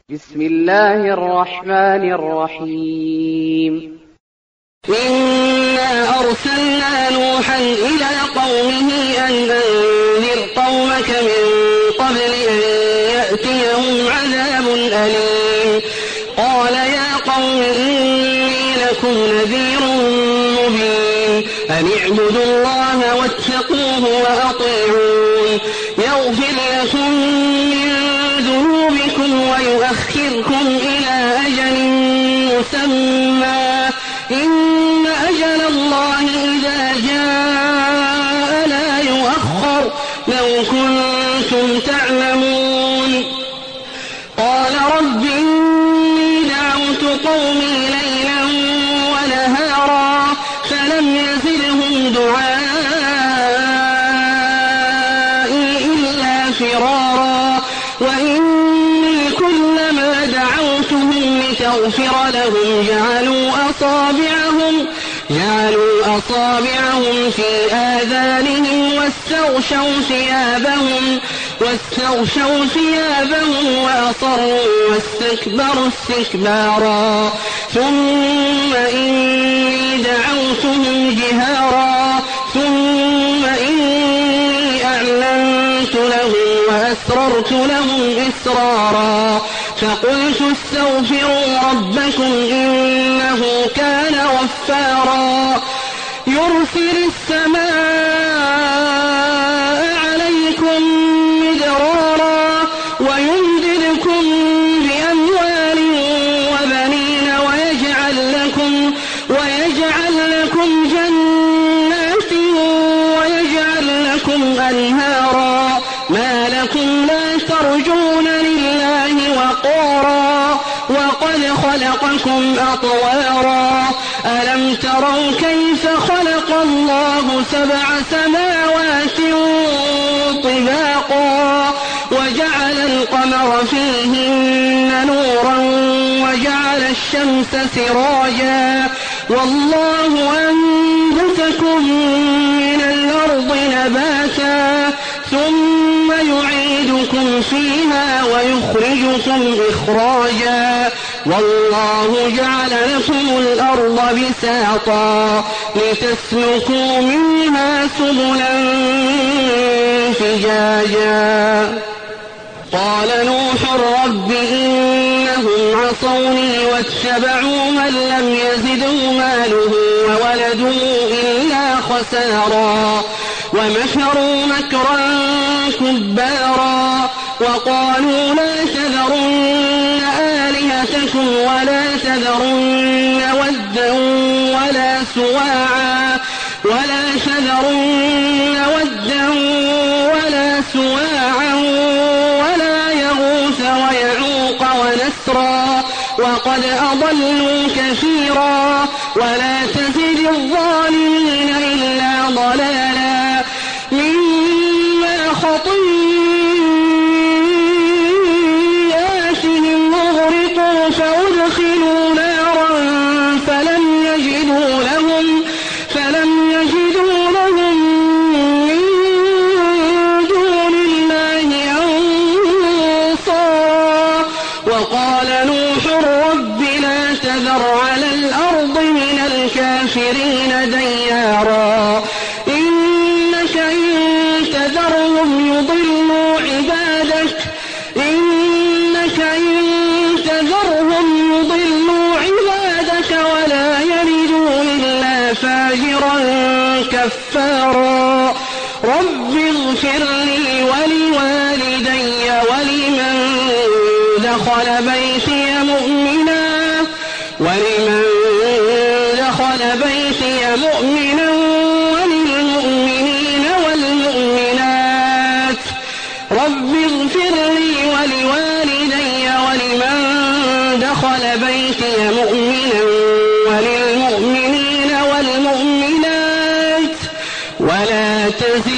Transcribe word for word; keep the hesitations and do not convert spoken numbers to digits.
بسم الله الرحمن الرحيم إنا أرسلنا نوحا إلى قومه أن أنذر قومك من قبل أن يأتيهم عذاب أليم قال يا قوم إني لكم نذير مبين أن اعبدوا الله واتقوه وأطيعون يغفر لكم من ذنوبكم ويؤخركم إلى أجل مسمى إن أجل الله إذا جاء لا يؤخر لو كنتم تعلمون قال رب إني دعوت قومي ليلا ونهارا فلم يزدهم دعائي إلا فرارا وإني كلما دعوتهم لتغفر لهم جعلوا أصابعهم جعلوا أصابعهم في آذانهم واستغشوا ثيابهم واستغشوا ثيابهم وأصروا واستكبروا استكبارا ثم إني دعوتهم جهارا ثم إني أعلنت لهم وأسررت لهم إسرارا فقلت استغفروا ربكم إنه كان غفارا يرسل السماء عليكم مدرارا ويمددكم بأموال وبنين ويجعل لكم ويجعل لكم جنات ويجعل لكم أنهارا ما لكم لا ترجون لله وقارا وقد خلقكم أطوارا ألم تروا كيف خلق الله سبع سماوات طباقا وجعل القمر فيهن نورا وجعل الشمس سراجا والله أنبتكم من الأرض نباتا ثم يعيدكم فيها ويخرجكم إخراجا والله جعل لكم الأرض بساطا لتسلكوا منها سبلا فجاجا قال نوح رب إنهم عصوني واتبعوا من لم يزده ماله وولده إلا خسارا ومكروا مكرا كبارا وقالوا لا تذرن آلهتكم ولا تذرن ودا ولا سواعا ولا تذرن ودا ولا سواعا ولا يغوث ويعوق ونسرا وقد أضلوا كثيرا ولا تزد الظالمين إلا ضلالا مما خطيئاتهم أغرقوا فأدخلوا نارا فلم يجدوا لهم فلم يجدوا لهم من دون الله أنصارا وقال نوح رب لا تذر على الأرض من الكافرين ديارا إنك إن تذرهم يضلوا عبادك إنك إن تذرهم يضلوا عبادك ولا يلدوا إلا فاجرا كفارا رب اغفر لي ولوالدي ولمن دخل بيتي مؤمنا ولمن دخل بيتي مؤمنا وللمؤمنين والمؤمنات رب اغفر لي ولوالدي ولمن دخل بيتي مؤمنا وللمؤمنين والمؤمنات ولا تزد